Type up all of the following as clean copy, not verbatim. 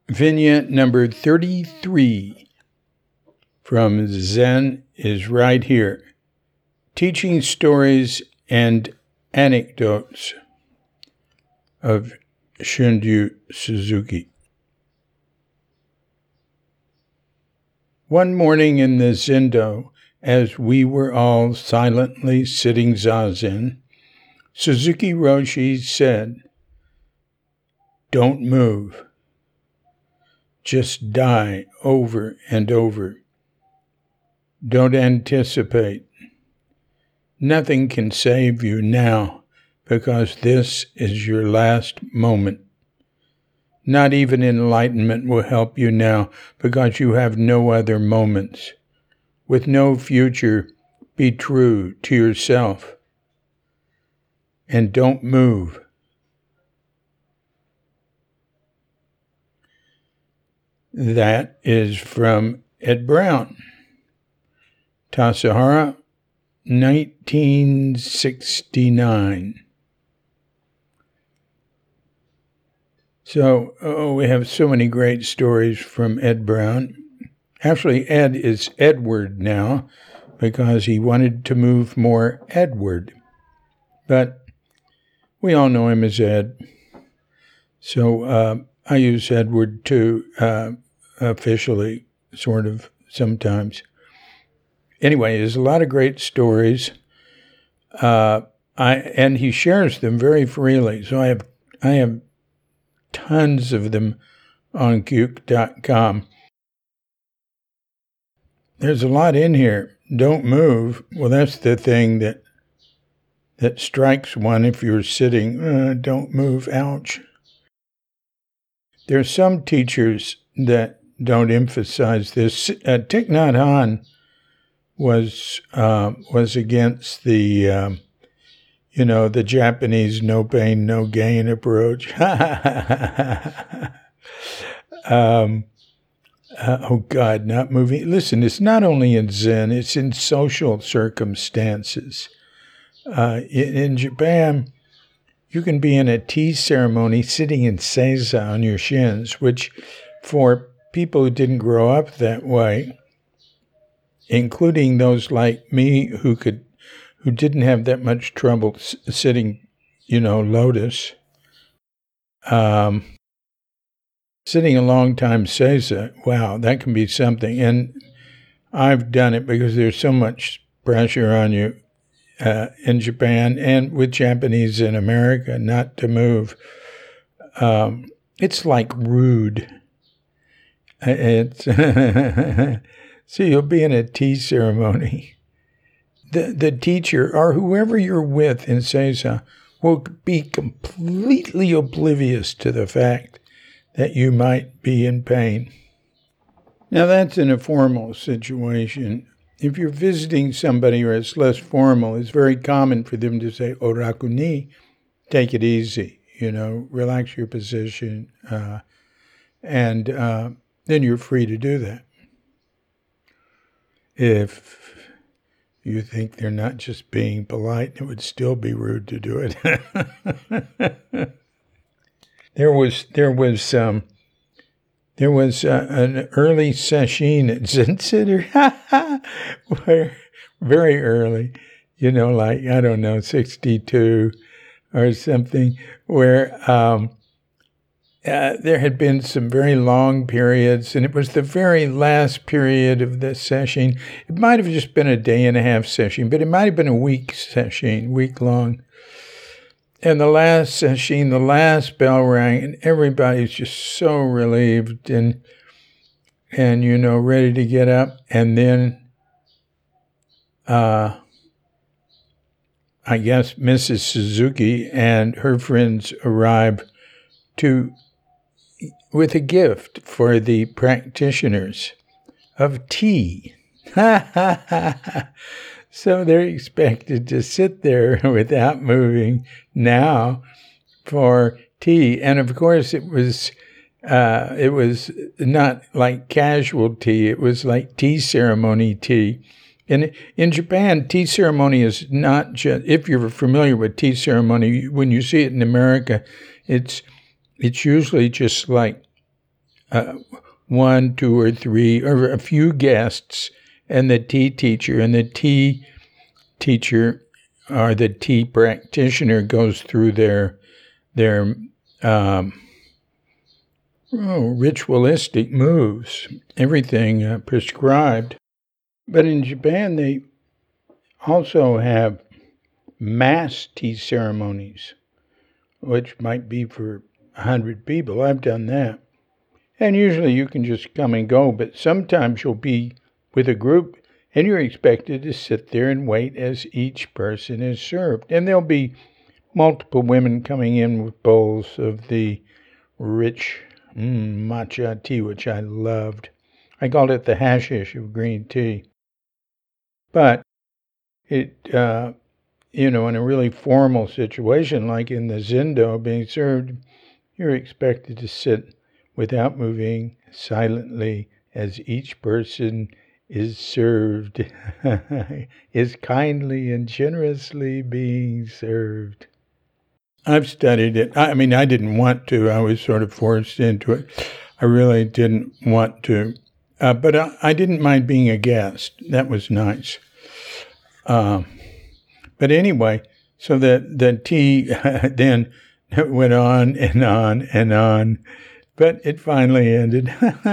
Vignette number 33 from Zen is right here. Teaching stories and anecdotes of Shunryu Suzuki. One morning in the Zendo, as we were all silently sitting zazen, Suzuki Roshi said, "Don't move. Just die over and over. Don't anticipate. Nothing can save you now because this is your last moment. Not even enlightenment will help you now because you have no other moments. With no future, be true to yourself. And don't move." That is from Ed Brown. Tassajara, 1969. So, we have so many great stories from Ed Brown. Actually, Ed is Edward now because he wanted to move more Edward. But we all know him as Ed. So I use Edward too, officially, sort of, sometimes. Anyway, there's a lot of great stories. And he shares them very freely. So I have tons of them on Quke.com. There's a lot in here. Don't move. Well, that's the thing that strikes one if you're sitting. Don't move. Ouch. There are some teachers that don't emphasize this. Thich Nhat Hanh was against the the Japanese no pain, no gain approach. Oh God, not moving. Listen, it's not only in Zen, it's in social circumstances. In Japan, you can be in a tea ceremony sitting in seiza on your shins, which for people who didn't grow up that way, including those like me who didn't have that much trouble sitting, lotus, sitting a long time seiza, wow, that can be something. And I've done it because there's so much pressure on you in Japan and with Japanese in America not to move. It's like rude. It's so you'll be in a tea ceremony. The teacher or whoever you're with in seiza will be completely oblivious to the fact that you might be in pain. Now that's in a formal situation. If you're visiting somebody or it's less formal, it's very common for them to say, "Oraku ni," take it easy, relax your position, and then you're free to do that. If you think they're not just being polite, it would still be rude to do it. There was an early sesshin at Zen Center, very early, like, I don't know, 62 or something, where there had been some very long periods, and it was the very last period of the sesshin. It might have just been a day and a half sesshin, but it might have been a week sesshin, week long. And the last sesshin, the last bell rang, and everybody's just so relieved and ready to get up. And then, I guess Mrs. Suzuki and her friends arrive with a gift for the practitioners of tea. So they're expected to sit there without moving now for tea. And of course it was not like casual tea. It was like tea ceremony tea. And in Japan, tea ceremony is not just, if you're familiar with tea ceremony, when you see it in America, it's usually just like one, two, or three, or a few guests, and the tea teacher. And the tea teacher or the tea practitioner goes through their ritualistic moves, everything prescribed. But in Japan, they also have mass tea ceremonies, which might be for 100 people. I've done that. And usually you can just come and go, but sometimes you'll be with a group and you're expected to sit there and wait as each person is served. And there'll be multiple women coming in with bowls of the rich matcha tea, which I loved. I called it the hashish of green tea. But it, in a really formal situation, like in the zendo being served, you're expected to sit without moving, silently, as each person is served, is kindly and generously being served. I've studied it. I mean, I didn't want to. I was sort of forced into it. I really didn't want to. But I didn't mind being a guest. That was nice. But anyway, so the tea then went on and on and on. But it finally ended.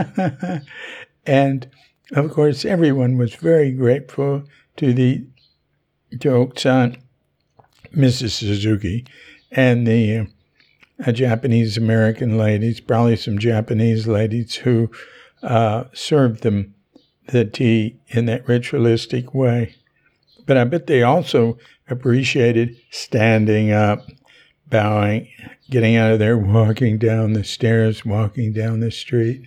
And, of course, everyone was very grateful to Oksan, Mrs. Suzuki, and the Japanese-American ladies, probably some Japanese ladies who served them the tea in that ritualistic way. But I bet they also appreciated standing up, bowing, getting out of there, walking down the stairs, walking down the street.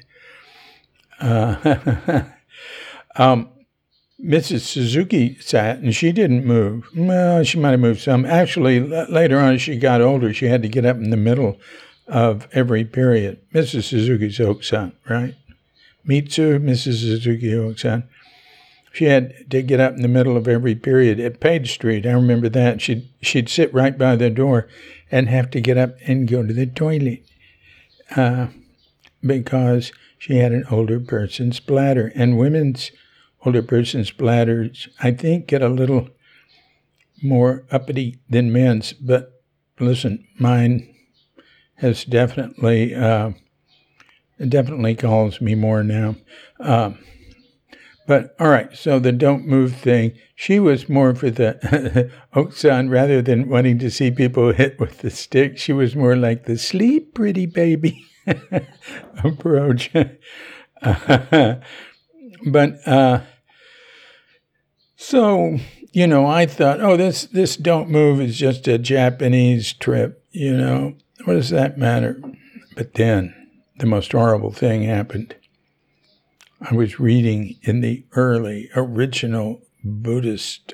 Mrs. Suzuki sat, and she didn't move. Well, she might have moved some. Actually, later on, as she got older, she had to get up in the middle of every period. Mrs. Suzuki's Oksan, right? Mitsu, Mrs. Suzuki Oksan. She had to get up in the middle of every period at Page Street. I remember that. She'd sit right by the door and have to get up and go to the toilet because she had an older person's bladder. And women's older person's bladders, I think, get a little more uppity than men's. But listen, mine has definitely calls me more now. But, all right, so the don't move thing, she was more for the Oksan rather than wanting to see people hit with the stick. She was more like the sleep, pretty baby approach. So, I thought, this don't move is just a Japanese trip, What does that matter? But then the most horrible thing happened. I was reading in the early original Buddhist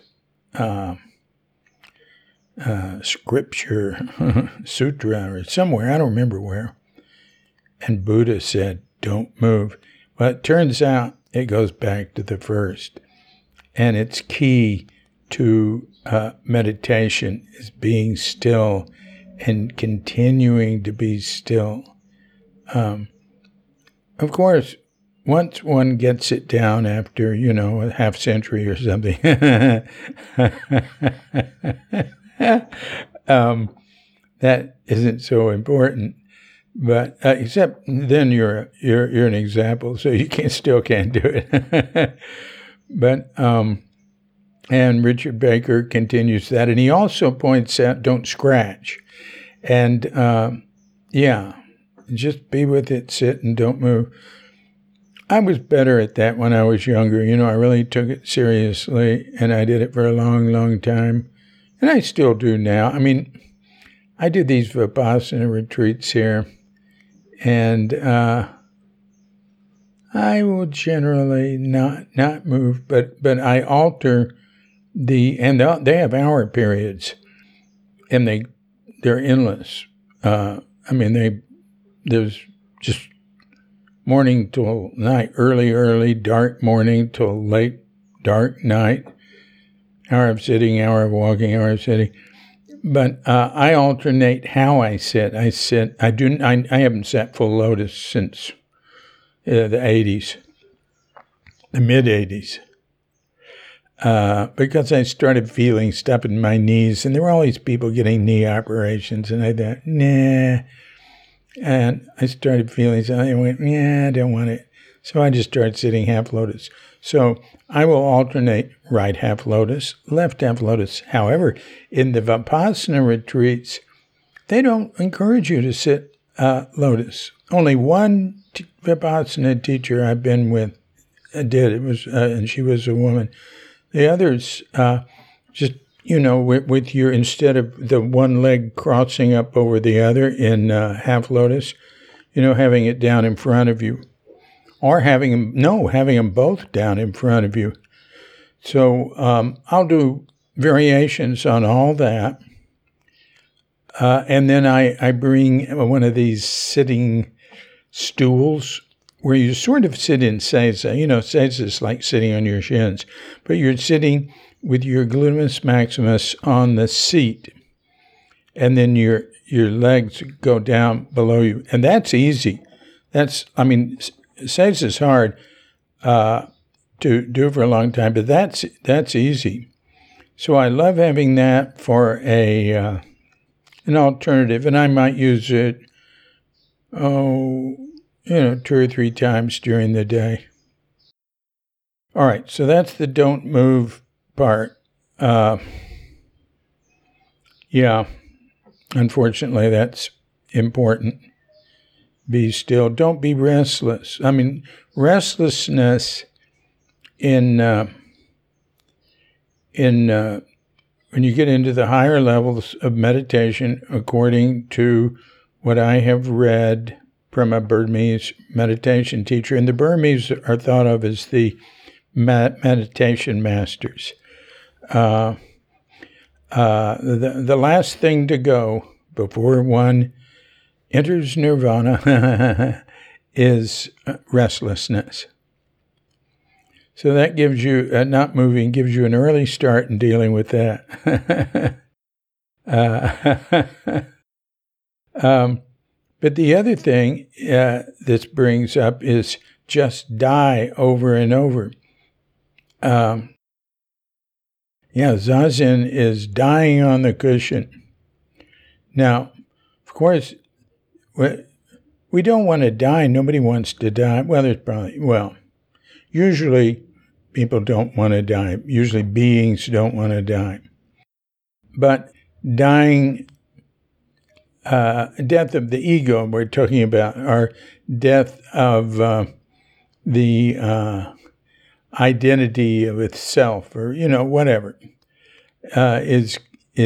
scripture, sutra, or somewhere, I don't remember where, and Buddha said, don't move. Well, it turns out it goes back to the first, and it's key to meditation is being still and continuing to be still. Of course, once one gets it down after, a half century or something, that isn't so important. But except then you're an example, so you still can't do it. But and Richard Baker continues that, and he also points out don't scratch, and just be with it, sit, and don't move. I was better at that when I was younger. I really took it seriously, and I did it for a long, long time. And I still do now. I mean, I do these Vipassana retreats here, and I will generally not move, but I alter and they have hour periods, and they're endless. There's just morning till night, early, dark morning till late, dark night, hour of sitting, hour of walking, hour of sitting. But I alternate how I sit. I haven't sat full lotus since the 80s, the mid-80s. Because I started feeling stuff in my knees, and there were all these people getting knee operations, and I thought, nah. And I started feeling something, I went, yeah, I don't want it. So I just started sitting half lotus. So I will alternate right half lotus, left half lotus. However, in the Vipassana retreats, they don't encourage you to sit lotus. Only one Vipassana teacher I've been with did. It was, and she was a woman. The others just, with your, instead of the one leg crossing up over the other in half lotus, having it down in front of you. Or having them both down in front of you. So I'll do variations on all that. And then I bring one of these sitting stools where you sort of sit in seiza. Seiza is like sitting on your shins. But you're sitting with your gluteus maximus on the seat. And then your legs go down below you. And that's easy. Seiza is hard to do for a long time, but that's easy. So I love having that for an alternative, and I might use it, 2 or 3 times during the day. All right, so that's the don't move part. Unfortunately, that's important. Be still. Don't be restless. Restlessness in when you get into the higher levels of meditation, according to what I have read from a Burmese meditation teacher, and the Burmese are thought of as the meditation masters. The last thing to go before one enters nirvana is restlessness. So that gives you, not moving, gives you an early start in dealing with that. But the other thing this brings up is just die over and over. Zazen is dying on the cushion. Now, of course, we don't want to die. Nobody wants to die. Usually people don't want to die. Usually beings don't want to die. But dying, death of the ego we're talking about, or death of the identity of itself, or, whatever, is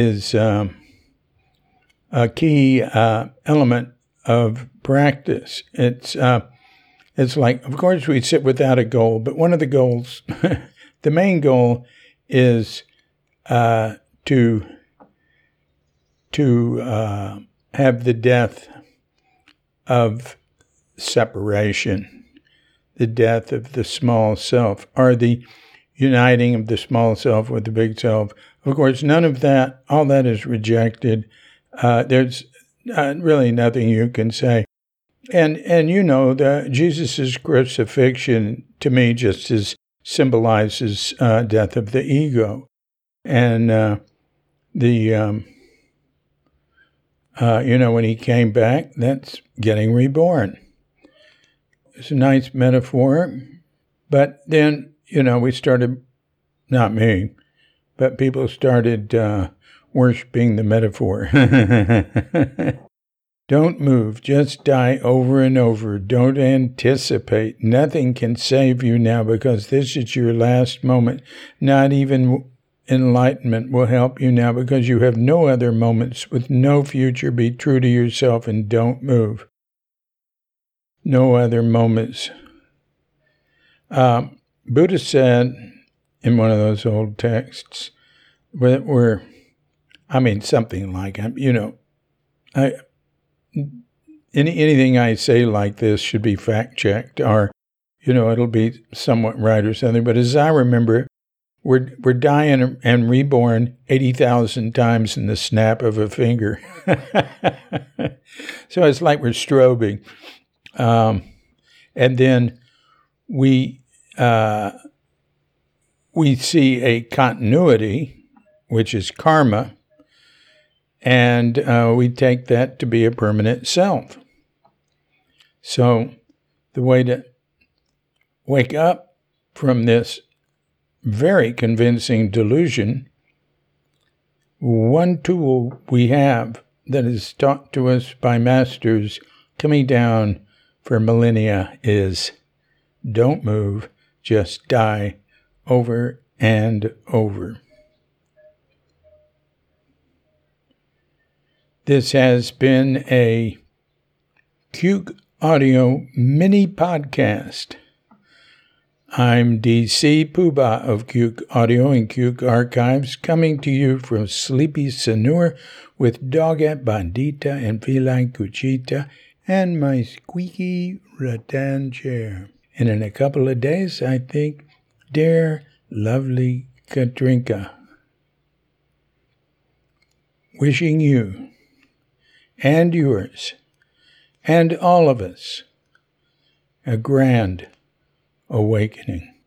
a key element of practice. It's like, of course, we sit without a goal, but one of the goals, the main goal, is to have the death of separation, the death of the small self, or the uniting of the small self with the big self. Of course, none of that, all that is rejected. There's really nothing you can say. And the Jesus' crucifixion, to me, just symbolizes death of the ego. And when he came back, that's getting reborn. It's a nice metaphor. But then, we started, not me, but people started worshiping the metaphor. Don't move, just die over and over. Don't anticipate. Nothing can save you now because this is your last moment. Not even enlightenment will help you now because you have no other moments with no future. Be true to yourself and don't move. No other moments. Buddha said in one of those old texts, something like, anything I say like this should be fact-checked, or, it'll be somewhat right or something. But as I remember, we're dying and reborn 80,000 times in the snap of a finger. So it's like we're strobing. And then we see a continuity, which is karma, and we take that to be a permanent self. So the way to wake up from this very convincing delusion, one tool we have that is taught to us by masters coming down for millennia is don't move, just die over and over. This has been a Cuke Audio mini podcast. I'm DC Puba of Cuke Audio and Cuke Archives, coming to you from sleepy Sanur with Doggett Bandita and Feline Cuchita and my squeaky rattan chair. And in a couple of days, I think, dear lovely Katrinka, wishing you and yours and all of us a grand awakening.